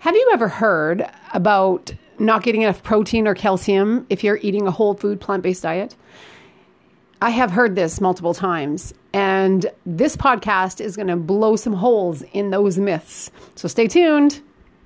Have you ever heard about not getting enough protein or calcium if you're eating a whole food plant-based diet? I have heard this multiple times, and this podcast is going to blow some holes in those myths. So stay tuned.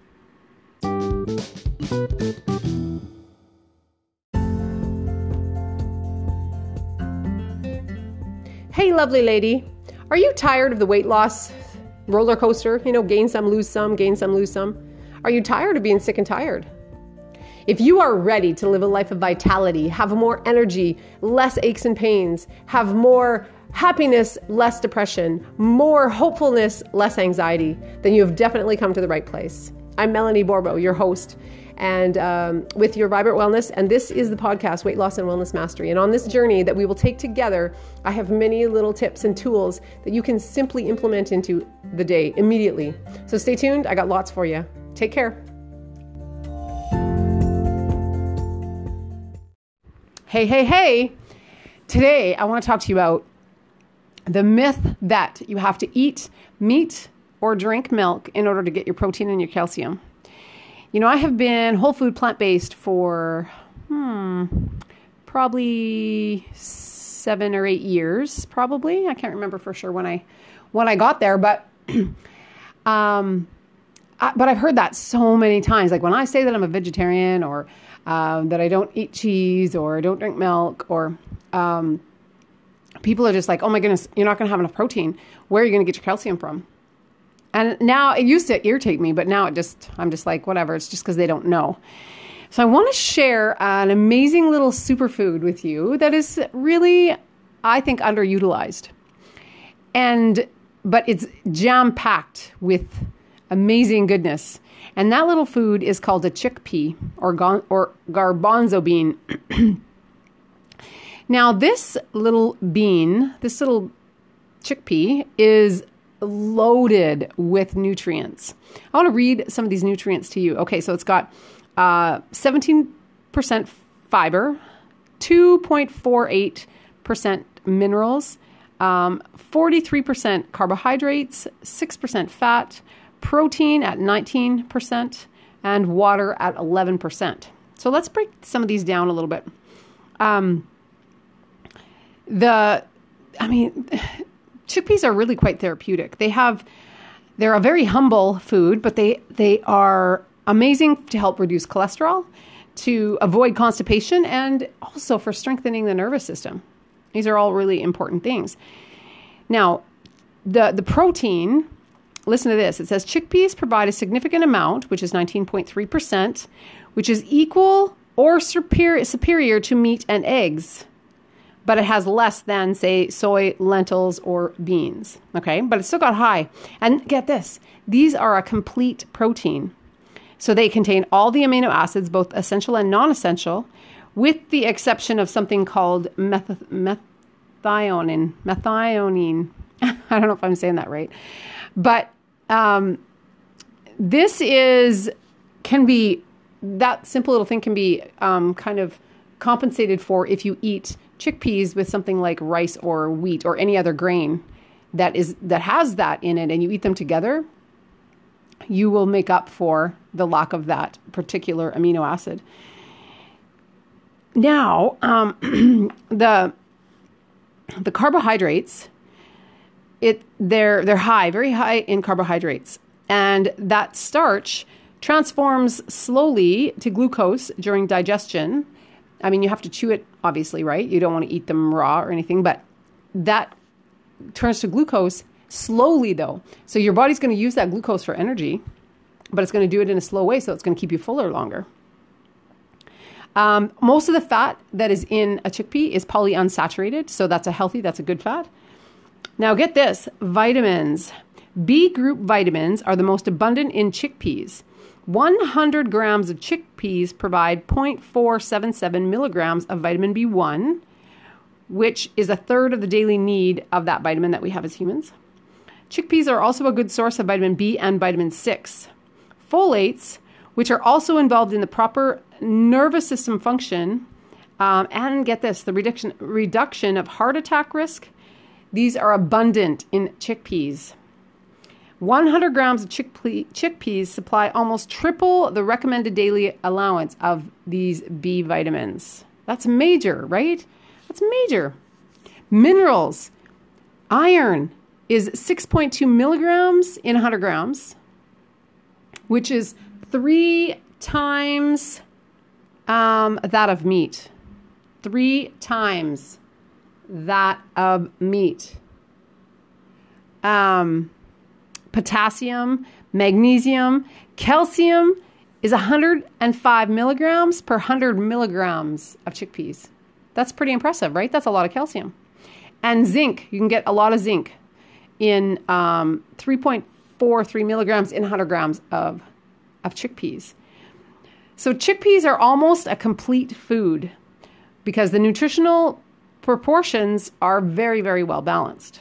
Hey, lovely lady. Are you tired of the weight loss roller coaster? Gain some, lose some, gain some, lose some. Are you tired of being sick and tired? If you are ready to live a life of vitality, have more energy, less aches and pains, have more happiness, less depression, more hopefulness, less anxiety, then you have definitely come to the right place. I'm Melanie Borbo, your host, and with Your Vibrant Wellness, and this is the podcast, Weight Loss and Wellness Mastery. And on this journey that we will take together, I have many little tips and tools that you can simply implement into the day immediately. So stay tuned. I got lots for you. Take care. Hey. Today, I want to talk to you about the myth that you have to eat meat or drink milk in order to get your protein and your calcium. I have been whole food plant-based for probably 7 or 8 years, probably. I can't remember for sure when I got there, but I've heard that so many times. Like when I say that I'm a vegetarian or that I don't eat cheese or don't drink milk, or people are just like, oh my goodness, you're not going to have enough protein. Where are you going to get your calcium from? And now it used to irritate me, but now I'm just like, whatever. It's just because they don't know. So I want to share an amazing little superfood with you that is really, I think, underutilized. But it's jam-packed with amazing goodness. And that little food is called a chickpea or garbanzo bean. Now, this little chickpea is loaded with nutrients. I want to read some of these nutrients to you. Okay, so it's got 17% fiber, 2.48% minerals, 43% carbohydrates, 6% fat, protein at 19%, and water at 11%. So let's break some of these down a little bit. Chickpeas are really quite therapeutic. They're a very humble food, but they are amazing to help reduce cholesterol, to avoid constipation, and also for strengthening the nervous system. These are all really important things. Now, the protein, listen to this. It says chickpeas provide a significant amount, which is 19.3%, which is equal or superior to meat and eggs. But it has less than, say, soy, lentils, or beans, okay? But it's still got high. And get this, these are a complete protein. So they contain all the amino acids, both essential and non-essential, with the exception of something called methionine. I don't know if I'm saying that right. But that simple little thing can be kind of compensated for if you eat chickpeas with something like rice or wheat or any other grain that has that in it, and you eat them together, you will make up for the lack of that particular amino acid. Now, the carbohydrates, they're high, very high in carbohydrates, and that starch transforms slowly to glucose during digestion. I mean, you have to chew it, obviously, right? You don't want to eat them raw or anything, but that turns to glucose slowly, though. So your body's going to use that glucose for energy, but it's going to do it in a slow way, so it's going to keep you fuller longer. Most of the fat that is in a chickpea is polyunsaturated, so that's a good fat. Now, get this, vitamins. B group vitamins are the most abundant in chickpeas. 100 grams of chickpeas provide 0.477 milligrams of vitamin B1, which is a third of the daily need of that vitamin that we have as humans. Chickpeas are also a good source of vitamin B and vitamin 6. Folates, which are also involved in the proper nervous system function, and get this, the reduction of heart attack risk. These are abundant in chickpeas. 100 grams of chickpeas supply almost triple the recommended daily allowance of these B vitamins. That's major, right? That's major. Minerals. Iron is 6.2 milligrams in 100 grams, which is 3 times that of meat. 3 times that of meat. Potassium, magnesium, calcium is 105 milligrams per 100 milligrams of chickpeas. That's pretty impressive, right? That's a lot of calcium. And zinc, you can get a lot of zinc in 3.43 milligrams in 100 grams of chickpeas. So chickpeas are almost a complete food because the nutritional proportions are very, very well balanced.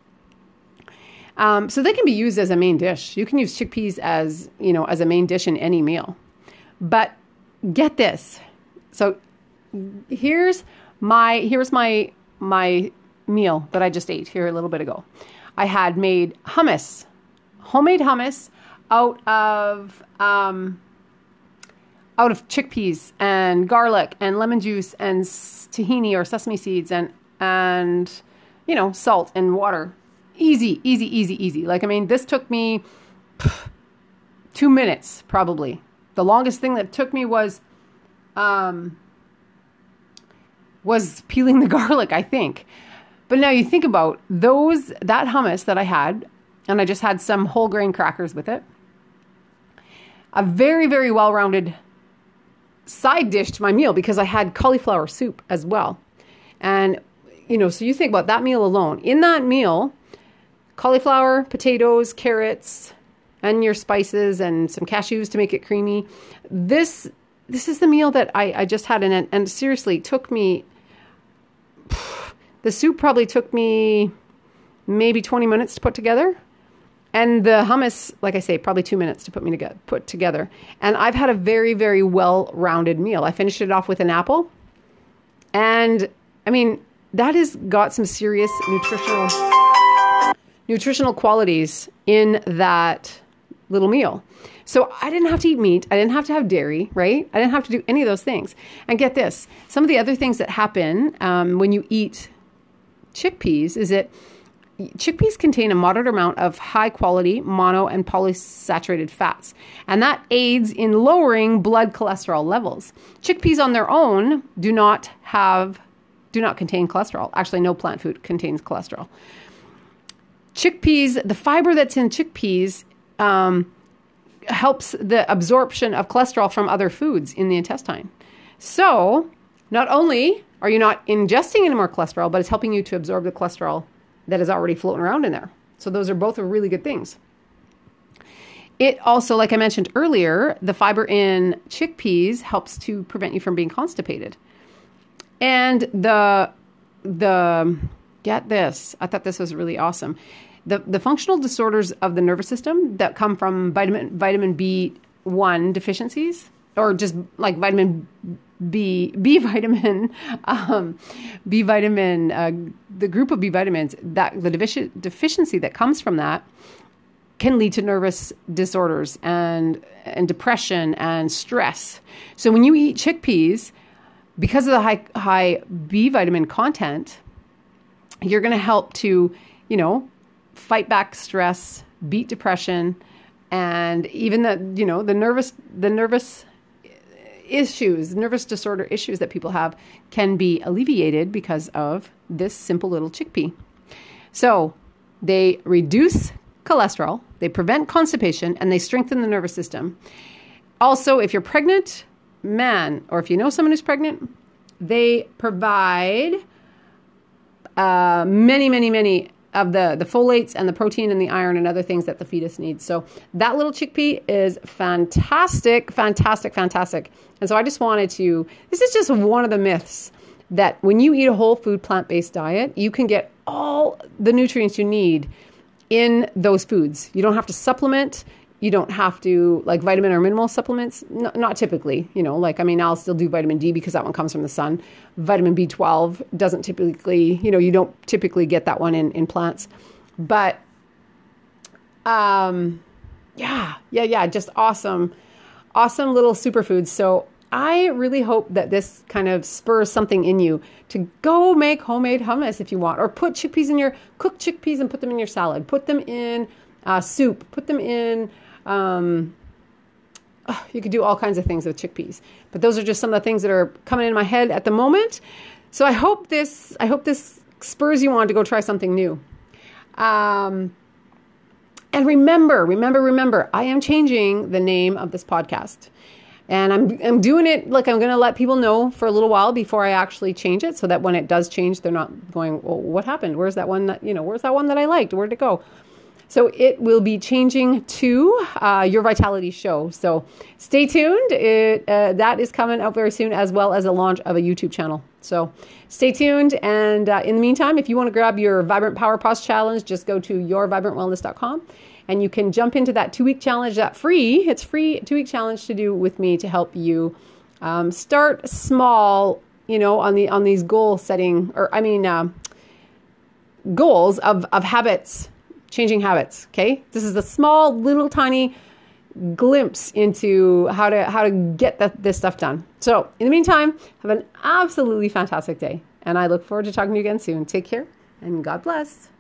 So they can be used as a main dish. You can use chickpeas as a main dish in any meal. But get this. So here's my meal that I just ate here a little bit ago. I had made hummus, homemade hummus out of chickpeas and garlic and lemon juice and tahini or sesame seeds and salt and water. Easy. Like, this took me 2 minutes probably. The longest thing that took me was peeling the garlic, I think. But now you think about that hummus that I had, and I just had some whole grain crackers with it. A very, very well-rounded side dish to my meal because I had cauliflower soup as well. And, so you think about that meal alone. In that meal, cauliflower, potatoes, carrots, and your spices and some cashews to make it creamy. This is the meal that I just had in it. And seriously, took me, the soup probably took me maybe 20 minutes to put together. And the hummus, like I say, probably 2 minutes to put together. And I've had a very, very well-rounded meal. I finished it off with an apple. And that has got some serious nutritional qualities in that little meal. So I didn't have to eat meat. I didn't have to have dairy, right? I didn't have to do any of those things. And get this, some of the other things that happen when you eat chickpeas is that chickpeas contain a moderate amount of high-quality mono and polysaturated fats, and that aids in lowering blood cholesterol levels. Chickpeas on their own do not contain cholesterol. Actually, no plant food contains cholesterol. Chickpeas, the fiber that's in chickpeas helps the absorption of cholesterol from other foods in the intestine. So not only are you not ingesting any more cholesterol, but it's helping you to absorb the cholesterol that is already floating around in there. So those are both really good things. It also, like I mentioned earlier, the fiber in chickpeas helps to prevent you from being constipated. And get this, I thought this was really awesome. The functional disorders of the nervous system that come from vitamin B1 deficiencies, or just like vitamin B vitamin, the group of B vitamins, that the deficiency that comes from that can lead to nervous disorders and depression and stress. So when you eat chickpeas, because of the high B vitamin content, you're going to help to, fight back stress, beat depression, and even the nervous disorder issues that people have can be alleviated because of this simple little chickpea. So they reduce cholesterol, they prevent constipation, and they strengthen the nervous system. Also, if you're pregnant, or if you know someone who's pregnant, they provide many of the folates and the protein and the iron and other things that the fetus needs. So that little chickpea is fantastic. And so I just wanted to, this is just one of the myths that when you eat a whole food plant-based diet, you can get all the nutrients you need in those foods. You don't have to supplement. You don't have to, like, vitamin or mineral supplements. Not typically, I'll still do vitamin D because that one comes from the sun. Vitamin B12 doesn't typically, you don't typically get that one in plants. But Yeah. Just awesome little superfoods. So I really hope that this kind of spurs something in you to go make homemade hummus if you want, or put chickpeas in cook chickpeas and put them in your salad, put them in soup, put them in, you could do all kinds of things with chickpeas, but those are just some of the things that are coming in my head at the moment. So I hope this spurs you on to go try something new. And remember, I am changing the name of this podcast. And I'm doing it, like, I'm going to let people know for a little while before I actually change it, so that when it does change, they're not going, well, what happened? Where's that one that I liked? Where'd it go? So it will be changing to Your Vitality Show. So stay tuned. That is coming out very soon, as well as a launch of a YouTube channel. So stay tuned. And in the meantime, if you want to grab your Vibrant Power Pause Challenge, just go to yourvibrantwellness.com. And you can jump into that 2-week challenge, it's free 2-week challenge to do with me to help you start small, on these goal setting, goals of habits, changing habits. Okay. This is a small, little, tiny glimpse into how to get this stuff done. So in the meantime, have an absolutely fantastic day. And I look forward to talking to you again soon. Take care and God bless.